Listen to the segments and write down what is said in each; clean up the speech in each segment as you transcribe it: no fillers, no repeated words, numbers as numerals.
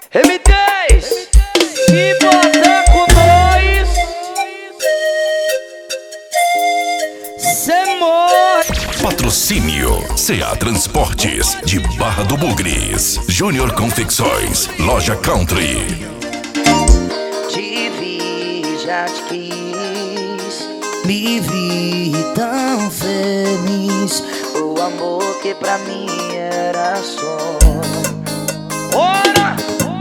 M10, se botar com nós, cê morre. Patrocínio CA Transportes de Barra do Bugres, Júnior Confecções, Loja Country. Te vi, já te quis, me vi tão feliz. O amor que pra mim era só. Ora!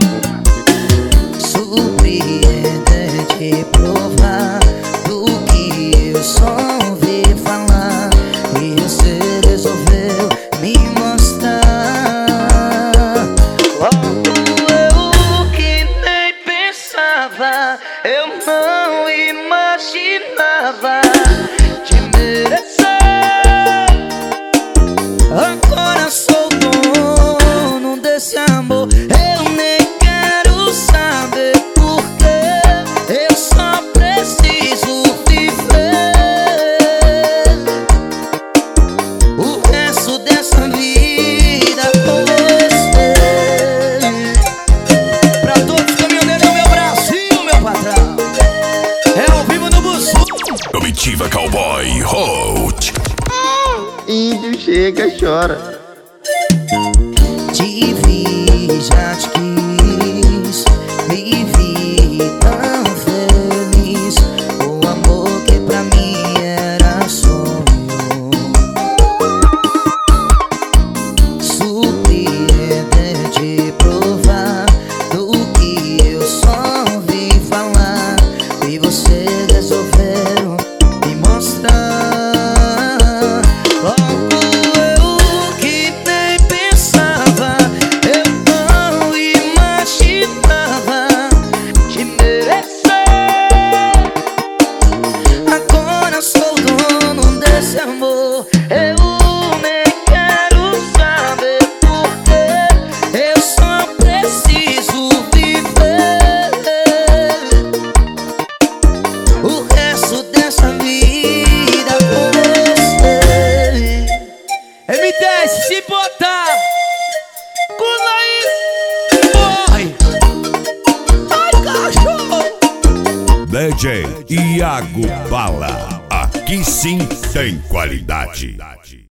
Surpreendente provar do que eu só ouvi falar, e você resolveu me mostrar. Logo eu que nem pensava, eu não imaginava te merecer. Agora sou dono desse amor, eu nem quero saber porquê. Eu só preciso viver o resto dessa vida com você. Pra todos os caminhoneiros, meu Brasil, meu patrão, é ao vivo no Bussu. Comitiva Cowboy Hot. Índio chega, chora. Te vi, já te quis, me vi tão feliz. O amor que pra mim era sonho. Surpreendente provar do que eu só ouvi falar, e você resolveu me mostrar. Logo eu que nem pensava, eu não imaginava te merecer. Agora sou dono desse amor, eu nem quero saber porquê. Eu só preciso viver o resto dessa vida com você. M10, se botar com nós, morre. Ai, cachorro. DJ Iago Bala, aqui sim tem qualidade.